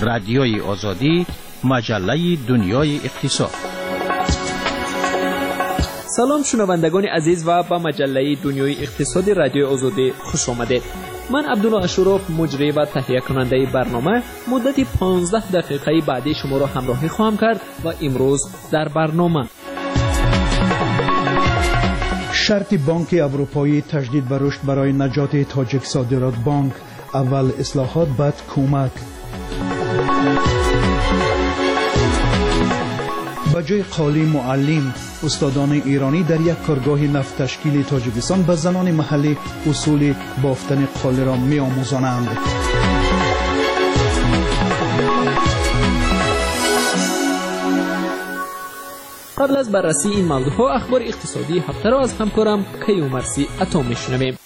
رادیوی آزادی، مجله دنیای اقتصاد. سلام شنوندگان عزیز و به مجله دنیای اقتصاد رادیوی آزادی خوش آمدید. من عبدالله اشراف مجری و تهیه کننده برنامه مدت 15 دقیقه بعدی شما را همراهی خواهم کرد و امروز در برنامه شرط بانک اروپایی تجدید به رشد برای نجات تاجیک صادرات بانک، اول اصلاحات بعد کمک. بجای قالی معلم، استادان ایرانی در یک کارگاه نفت تشکیل تاجیکستان به زنان محلی اصول بافتن قالی را می آموزانند. قبل از بررسی این موضوعها اخبار اقتصادی هفته را از همکارم کیومرثی عطا میشنویم.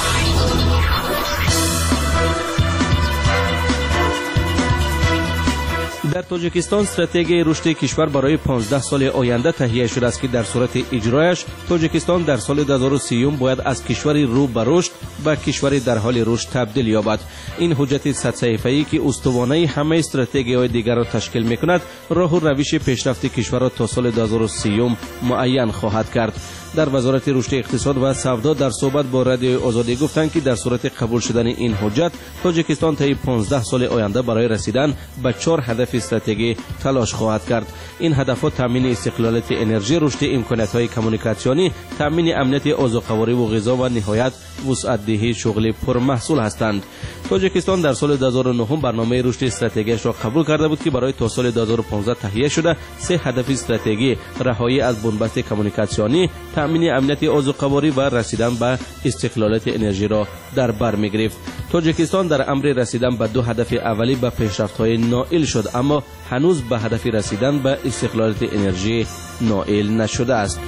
در تاجیکستان استراتژی رشد کشور برای 15 سال آینده تهیه شده است که در صورت اجرایش تاجیکستان در سال 2030 باید از کشوری رو به رشد به کشوری در حال رشد تبدیل یابد. این حجت 100 صفحه‌ای که استوانه همه استراتژی‌های دیگر را تشکیل می‌کند، راه و روش پیشرفت کشور را تا سال 2030 معین خواهد کرد. در وزارت رشد اقتصاد و سودا در صحبت با رادیوی آزادی گفتند که در صورت قبول شدن این حجت تاجیکستان طی 15 سال آینده برای رسیدن به 4 هدف استراتژی تلاش خواهد کرد. این هدف‌ها تامین استقلالیت انرژی، رشد امکانات‌های کمیونیکاسیونی، تامین امنیت غذاخوری و غذا و نهایت وسعت دهی شغل پرمحصول هستند. تاجیکستان در سال 2009 برنامه رشد استراتژیش را قبول کرده بود که برای تا سال 2015 تهیه شده 3 هدف استراتژی رهایی از بنبست کمیونیکاسیونی، تامین امنیت غذاخوری و رسیدن به استقلالیت انرژی را در بر می‌گرفت. تاجیکستان در امر رسیدن به 2 هدف اولی به پیشرفت‌های نائل شد، اما هنوز به هدف رسیدن به استقلالیت انرژی نائل نشده است.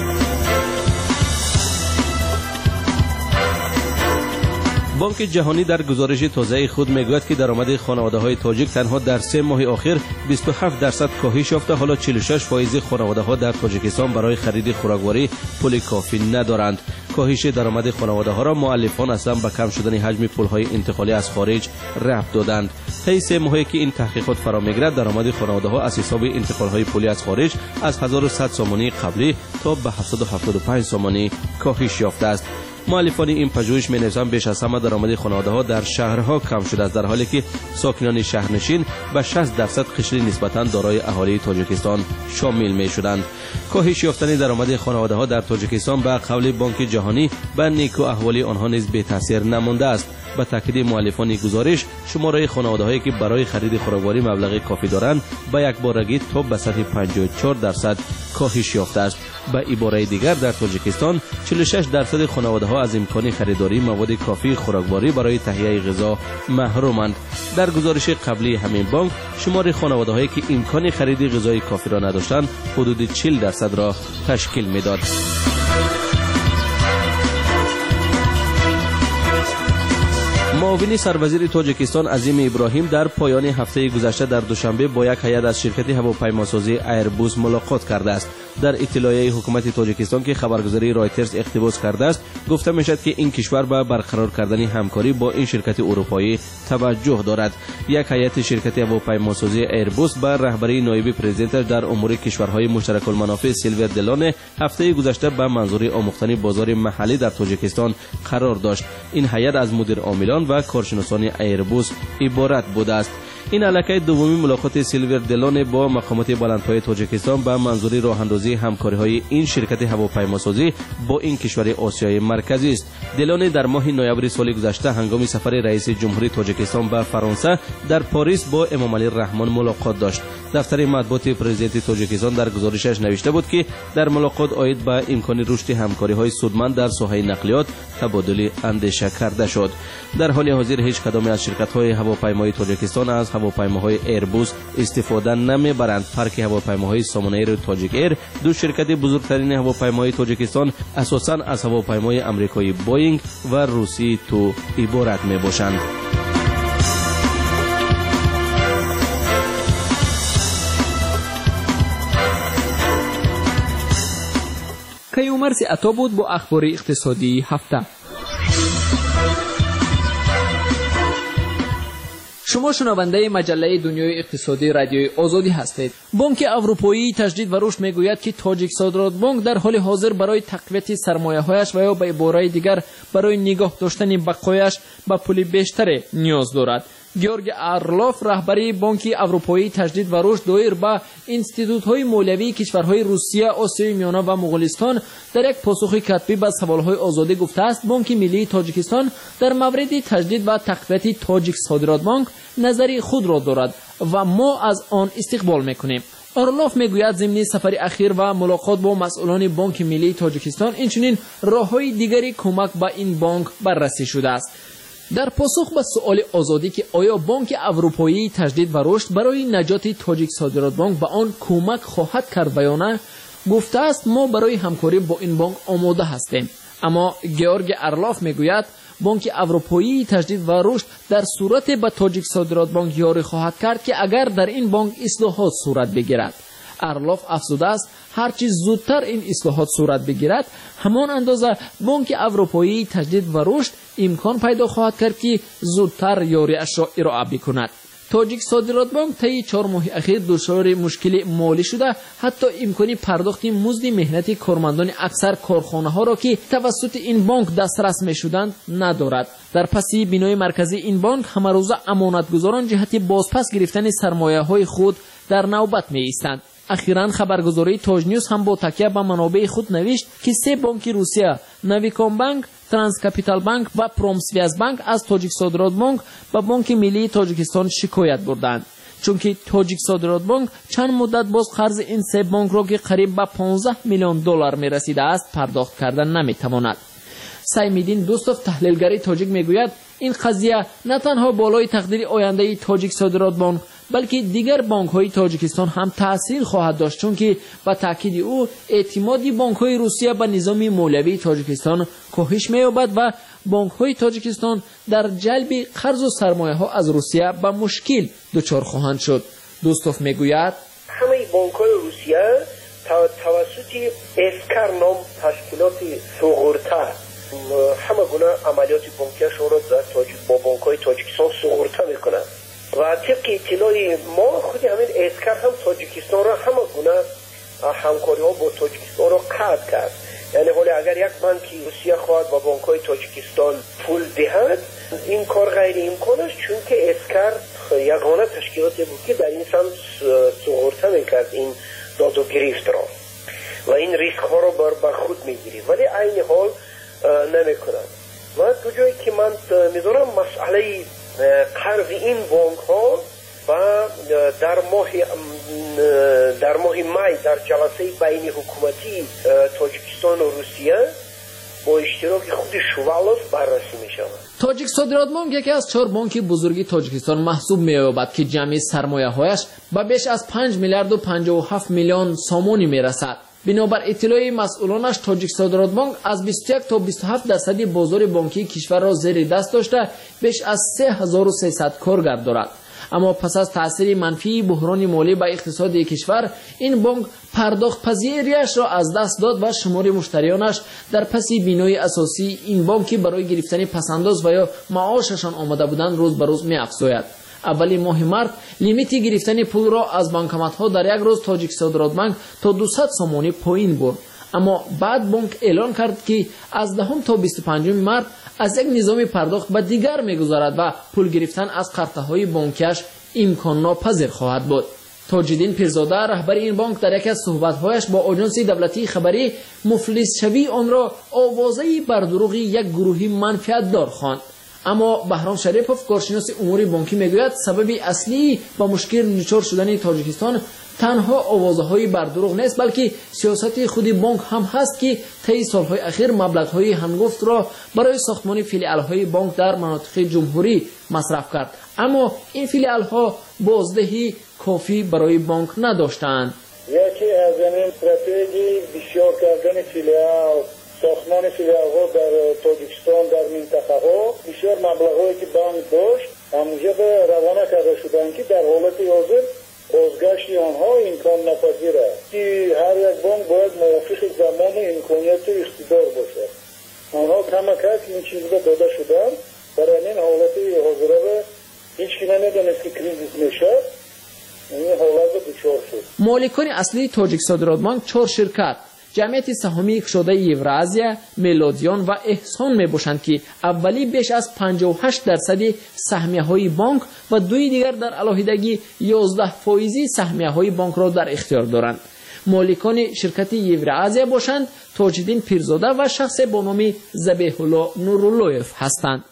بانک جهانی در گزارش تازه خود میگوید که درآمد خانواده‌های تاجیک تنها در 3 ماه اخیر 27% کاهش یافته. حالا 46% خانواده‌ها در تاجیکستان برای خرید خوراکواری پول کافی ندارند. کاهش درآمد خانواده‌ها را مؤلفان اصلا به کم شدن حجم پول‌های انتقالی از خارج ربط دادند. طی 3 ماهی که این تحقیقات فرا می‌گیرد، درآمد خانواده‌ها از حساب انتقال‌های پولی از خارج از 1100 سومانی قبلی تا به 775 سومانی کاهش یافته است. مؤلفان این پژوهش می‌نویسند بیش از همه درآمد خانواده‌ها در شهرها کم شده است، در حالی که ساکنان شهرنشین به 60% قشر نسبتاً دارای اهالی تاجیکستان شامل می‌شدند. کاهش یافتن درآمد خانواده‌ها در تاجیکستان به قول بانک جهانی به نیکو احوال آنها نیز بی تاثیر نمانده است. به تاکید مؤلفان گزارش، شماره خانواده‌هایی که برای خرید خوراکواری مبلغ کافی دارند به یک بارگی تا به سطح 54% کاهش یافته است. به عباره دیگر، در تاجیکستان 46% خانواده‌ها از امکان خریداری مواد کافی خوراکواری برای تهیه غذا محرومند. در گزارش قبلی همین بانک، شمار خانواده‌هایی که امکان خرید غذای کافی را نداشتند حدود 40% را تشکیل می‌داد. معاون سروزیر تاجیکستان عظیم ابراهیم در پایان هفته گذشته در دوشنبه با یک هیئت از شرکت هواپیماسازی ایربوس ملاقات کرده است. در اطلاعیه حکومت تاجیکستان که خبرگزاری رایترز اقتباس کرده است، گفته میشد که این کشور به برقرار کردن همکاری با این شرکت اروپایی توجه دارد. یک هیئت شرکت هواپیماسازی ایربوس با رهبری نایب پرزیدنت در امور کشورهای مشترک المنافع سیلور دلون هفته گذشته به منظور آموختن بازار محلی در تاجیکستان قرار داشت. این هیئت از مدیر عاملان و کارشناسان ایربوس عبارت بوده است. این علاقه دومی ملاقات سیلور دلون با مقامات بلندپایه تاجیکستان به منظور راه‌اندازی همکاری‌های این شرکت هواپیماسازی با این کشور آسیای مرکزی است. دلون در ماه نوامبر سال گذشته هنگام سفر رئیس جمهوری تاجیکستان به فرانسه در پاریس با امامعلی رحمان ملاقات داشت. دفتر مطبوعات پرزیدنت تاجیکستان در گزارشش نوشته بود که در ملاقات عاید به امکان رشد همکاری‌های سودمند در ساحه نقلیات تبادل اندیشه کرده شد. در حال حاضر هیچ کدام از شرکت‌های هواپیمایی تاجیکستان از هواپیماهای ایربوس استفاده نمی‌برند. پارک هواپیماهای سامان ایر و تاجیک ایر، دو شرکت بزرگترین هواپیمای تاجیکستان، اساساً از هواپیمای آمریکایی بوئینگ و روسی تو عبارت می‌باشند. کیومرثی عطا بود با اخبار اقتصادی هفته. شما شنونده مجله دنیای اقتصادی رادیوی آزادی هستید. بانک اروپایی تجدید و رشد میگوید که تاجیک صادرات بانک در حال حاضر برای تقویت سرمایه‌هایش و یا به عبارت دیگر برای نگاه داشتن بقایش به پول بیشتر نیاز دارد. گیورگ ارلوف رهبری بانک اروپایی تجدید و رشد دایر به انستیتوت‌های مالیوی کشورهای روسیه، آسیای میانه و مغولستان در یک پاسخ کتبی به سوال‌های آزادی گفته است بانک ملی تاجیکستان در مورد تجدید و تقویت تاجیک صادرات بانک نظری خود را دارد و ما از آن استقبال می‌کنیم. ارلوف میگوید ضمن سفر اخیر و ملاقات با مسئولان بانک ملی تاجیکستان اینچنین راه‌های دیگری کمک به این بانک بررسی شده است. در پاسخ به سؤال آزادی که آیا بانک اروپایی تجدید و رشد برای نجات تاجیک صادرات بانک به آن کمک خواهد کرد یا نه، گفته است ما برای همکاری با این بانک آماده هستیم. اما گیورگ ارلوف میگوید بانک اروپایی تجدید و رشد در صورت به تاجیک صادرات بانک یاری خواهد کرد که اگر در این بانک اصلاحات صورت بگیرد. ارلوف افزوده است هرچی زودتر این اصلاحات صورت بگیرد همان اندازه بانک اروپایی تجدید و رشد امکان پیدا خواهد کرد که زودتر یاریش را ارائه بکند. تاجیک صادرات بانک طی 4 ماه اخیر دچار مشکل مالی شده، حتی امکانی پرداخت مزد مهنت کارمندان اکثر کارخانه‌ها را که توسط این بانک دسترس می‌شدند ندارد. در پسی بینای مرکزی این بانک همه روزه امانتگزاران جهت بازپس گرفتن سرمایه‌های خود در نوبت می‌ایستند. اخیراً خبرگزاری تاج نیوز هم با تکیه به منابع خود نوشت که 3 بانک روسیه، نویکام بانک، ترانس کپیتال بانک و پرومسویاز بانک از تاجیک صادرات بانک به بانک ملی تاجیکستان شکایت بردند، چون که تاجیک صادرات بانک چند مدت باز قرض این 3 بانک را که قریب به 15 میلیون دلار میرسیده است پرداخت کردن نمیتواند. سیمدین دوستوف تحلیلگر تاجیک میگوید این قضیه نه تنها بالای تقدیر آینده تاجیک صادرات بانک بلکه دیگر بانک‌های تاجیکستان هم تأثیر خواهد داشت، چون که با تاکید او اعتمادی بانک‌های روسیه به نظام مالیوی تاجیکستان کاهش می‌یابد و بانک‌های تاجیکستان در جلب قرض و سرمایه‌ها از روسیه به مشکل دچار خواهند شد. دوستوف میگوید همه بانک‌های روسیه توسط اسکر نام تشکیلات سوغورتا همه گونه عملیات بانکیشون را با بانک‌های تاجیکستان سوغورتا می‌کنند و طبق اطلاع ما خود همین اسکر هم تاجیکستان را همه گونه همکاری ها با تاجیکستان را قطع کرد. یعنی حالا اگر یک بانکی روسیه خواهد با بانک های تاجیکستان پول دهد این کار غیر امکان است، چون که اسکر یگانه تشکیلاتی بود که در این سمت سوغورتا میکرد این داد و گرفت را و این ریسک ها را بر خود میگیرید، ولی عین حال نمیکنند. و دو جایی که من میدونم مسئله قرض این بانک ها و در ماه می در جلسه بین حکومتی تاجیکستان و روسیه با اشتراک خود شوالوف بررسی می شود. تاجیک صادرات بانک یکی از 4 بانک بزرگی تاجیکستان محسوب می یابد که جمعی سرمایه هایش به بیش از 5 میلیارد و 57 میلیون سامانی می رسد. بنابر اطلاع مسئولانش تاجیک صادرات بانک از 21 تا 27% بازار بانکی کشور را زیر دست داشته بیش از 3300 کارگر دارد. اما پس از تاثیر منفی بحران مالی به اقتصاد کشور این بانک پرداخت پذیریش را از دست داد و شمار مشتریانش در پس بینای اساسی این بانکی برای گرفتن پسنداز و یا معاششان آمده بودند روز به روز می افزاید. اولی ماه مارت لیمیت گرفتن پول را از بانکمت‌ها در یک روز تاجیک صادرات بانک تا 200 سامانی پایین برد، اما بعد بانک اعلان کرد که از 10 تا 25 مارت از یک نظام پرداخت به دیگر می‌گذارد و پول گرفتن از قرضه‌های بانکیش امکان ناپذیر خواهد بود. تاج‌الدین پیرزاده رهبر این بانک در یک از صحبت‌هایش با آژانس دولتی خبری مفلس شوی آن را آوازه بر دروغ یک گروه منفعت دار خواند. اما بهرام شریفوف کارشناس امور بانکی میگوید سبب اصلی با مشکل دچار شدن تاجیکستان تنها آوازه‌های بر دروغ نیست، بلکه سیاست خود بانک هم هست که طی سالهای اخیر مبلغ‌های هنگفت را برای ساختمان فیلیال‌های بانک در مناطق جمهوری مصرف کرد، اما این فیلیال‌ها بازدهی کافی برای بانک نداشتند. یکی از این استراتژی بسیار کردن فیلیال، ساختمان فیلیال‌ها در تاجیکستان در منطقه‌ها بسیار مبلغ‌هایی که بانک داشت همونجا به روانه کرده شدند که در حالت حاضر بازگشت آنها امکان ناپذیر است که هر یک بانک باید موافق زمان و امکانیت و اقتدار باشد. آنها کمک این چیز را داده شدند، برای این حالت حاضره را هیچ کی نمیدونه کریزیس میشه این حالت دچار شد. مالکان اصلی تاجیک صادرات بانک 4 شرکت جمعیت سهامی شده یورازیا، ملودیون و احسان میباشند که اولی بیش از 58% سهمیه‌های بانک و دوی دیگر در علاوه‌دگی 11% سهمیه‌های بانک را در اختیار دارند. مالکان شرکت یورازیا باشند تاج‌الدین پیرزاده و شخص با نام ذبیح الله نوراللهیف هستند.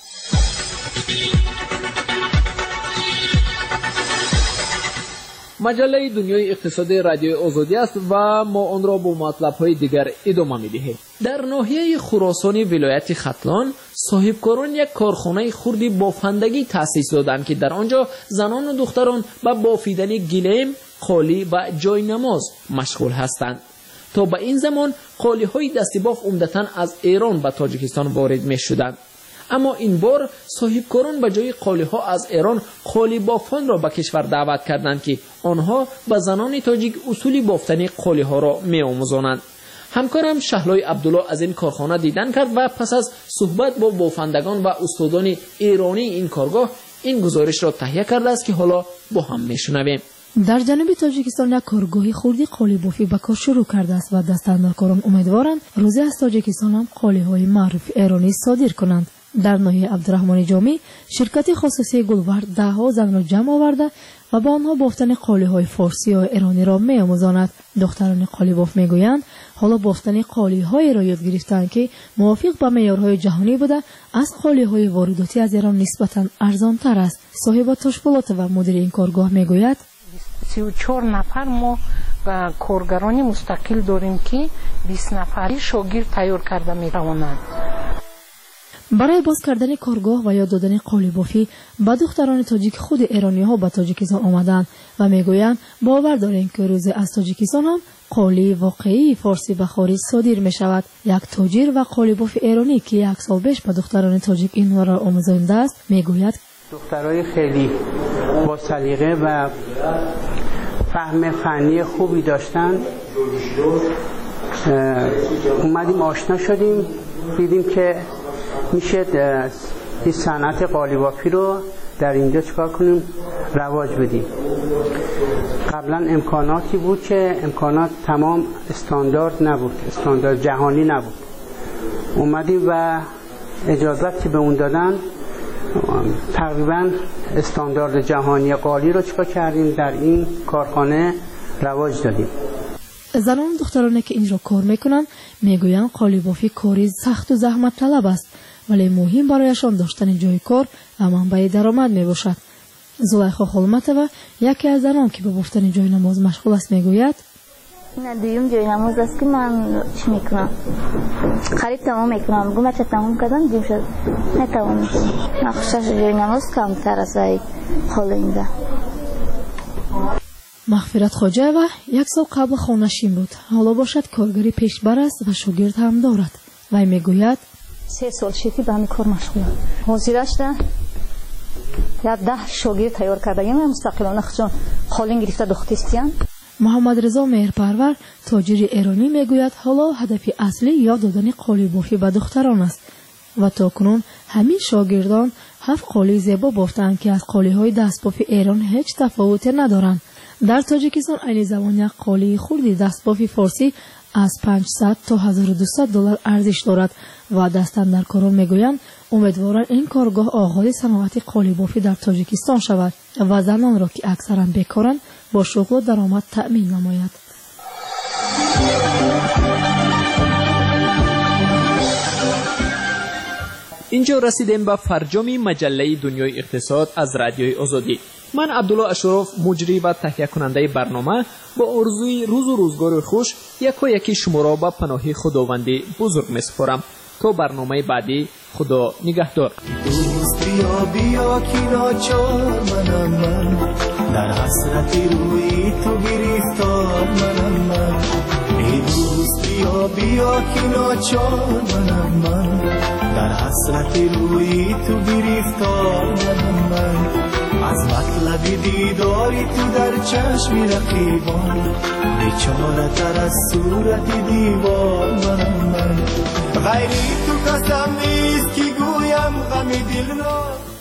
مجله دنیای اقتصاد رادیو آزادی است و ما آن را با مطلب‌های دیگر ادامه می‌دهیم. در ناحیه خراسان ولایت ختلان صاحبکاران یک کارخانه خردی بافندگی تأسیس دادند که در آنجا زنان و دختران به بافیدن گلیم، قالی و جاینماز مشغول هستند. تا به این زمان قالی‌های دستی باف عمدتاً از ایران به تاجیکستان وارد می‌شدند. اما این بار صاحبکاران به جای قالی‌ها از ایران قالی بافان را به کشور دعوت کردند که آنها به زنان تاجیک اصول بافتن قالی‌ها را می‌آموزانند. همکارم شهلای عبدالله از این کارخانه دیدن کرد و پس از صحبت با بافندگان و استادان ایرانی این کارگاه این گزارش را تهیه کرده است که حالا با هم می‌شنویم. در جنوب تاجیکستان یک کارگاهی خردی قالی بافی به کار شروع کرده است و دستاندرکاران امیدوارند روزی از تاجیکستان هم قالی‌های معروف ایرانی صادر کنند. در ناحیه عبدالرحمن جامی شرکت خصوصی گلورد 10 زن را جمع آورده و با آنها بافتن قالی‌های فارسی و ایرانی را می‌آموزاند. دختران قالی باف میگویند حالا بافتن قالی‌های را یاد گرفتند که موافق با معیارهای جهانی بوده از قالی‌های وارداتی از ایران نسبتاً ارزان‌تر است. صاحب تشکیلات و مدیر این کارگاه میگوید 34 نفر ما کارگران مستقل داریم که 20 نفری شاگرد تیار کرده می‌توانند. برای باز کردن کارگاه و یاد دادن قالی بافی به دختران تاجیک خود ایرانی‌ها به تاجیکستان آمدند و میگویند باور داریم که روز از تاجیکستان هم قالی واقعی فارسی به خارج صادر می شود. یک تاجر و قالی باف ایرانی که 1 سال پیش به دختران تاجیک این را آموزانده است میگوید دخترای خیلی با سلیقه و فهم فنی خوبی داشتند. اومدیم آشنا شدیم، دیدیم که میشه این صنعت قالی بافی رو در اینجا چکار کنیم رواج بدیم. قبلا امکاناتی بود که امکانات تمام استاندارد نبود، استاندارد جهانی نبود. اومدیم و اجازت که به اون دادن تقریبا استاندارد جهانی قالی رو چکار کردیم در این کارخانه رواج دادیم. زنان و دخترانی که اینجا کار میکنن میگویند قالی بافی کاری سخت و زحمت طلب است ولی مهم برایشان داشتن جای کار و منبع درآمد میباشد. زلیخا خالمتова یکی از زنان که به بافتن جای نماز مشغول است میگوید این دویم جای نماز است که من چی میکنم خرید تمام میکنم گم چه تمام کردم دیم شد نتوانم نقشش جای نماز کمتر است حال اینجا. مغفرت خواجه‌وا 1 سال قبل خانه‌شین بود. حالا باشد کارگری پیشبر است و شاگرد هم دارد. وی میگوید 3 سال شدی به همین کار مشغولم. حاضرش ده 10 شاگرد تیار کردیم مستقلانه خودشون خالین گرفته دختیستیان. محمد رضا مهرپرور تاجر ایرانی میگوید حالا هدف اصلی یاد دادن قالی بافی به دختران است و تاکنون همین شاگردان 7 قالی زیبا بافتند که از قالی‌های دستباف ایران هیچ تفاوتی ندارند. در تاجیکستان عین زمان یک قالی خردی دستباف فارسی از 500 تا 1200 دلار ارزش دارد و دستاندرکاران میگویند امیدوارند این کارگاه آغاز صنعت قالی بافی در تاجیکستان شود و زنان را که اکثرا بیکارند با شغل و درآمد تأمین نماید. اینجا رسیدیم به فرجام مجله دنیای اقتصاد از رادیوی آزادی. من عبدالله اشرف مجری و تهیه کننده برنامه با آرزوی روز و روزگار خوش یکی شما را به پناه خداوندی بزرگ می‌سپارم. تا برنامه بعدی خدا نگهدار. دوست بیا که ناچار منم من در حسرت روی تو گرفتار منم من. ای دوست بیا که ناچار منم من در حسرت روی تو گرفتار منم من. از مطلب دیداری تو در چشم رقیبان بیچاره تر از صورت دیوار منم من. غیری تو قسم نیست که گویم غم دل را